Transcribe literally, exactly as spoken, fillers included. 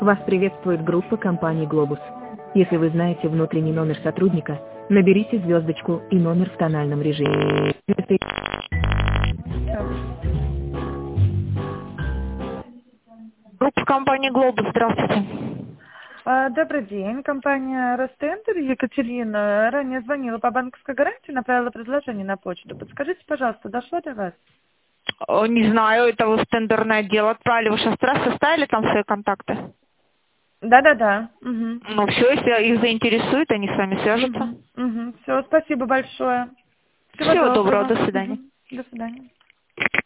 Вас приветствует группа компании «Глобус». Если вы знаете внутренний номер сотрудника, наберите звездочку и номер в тональном режиме. Группа компании «Глобус», здравствуйте. А, Добрый день, компания «Ростендер». Екатерина ранее звонила по банковской гарантии, направила предложение на почту. Подскажите, пожалуйста, дошло до вас? О, Не знаю, это вы в тендерное отдел отправили. Вы сейчас раз составили там свои контакты? Да-да-да. Угу. Ну все, если их заинтересует, они с вами свяжутся. Угу. Угу. Все, спасибо большое. Всего Всего доброго, доброго. до свидания. Угу. До свидания.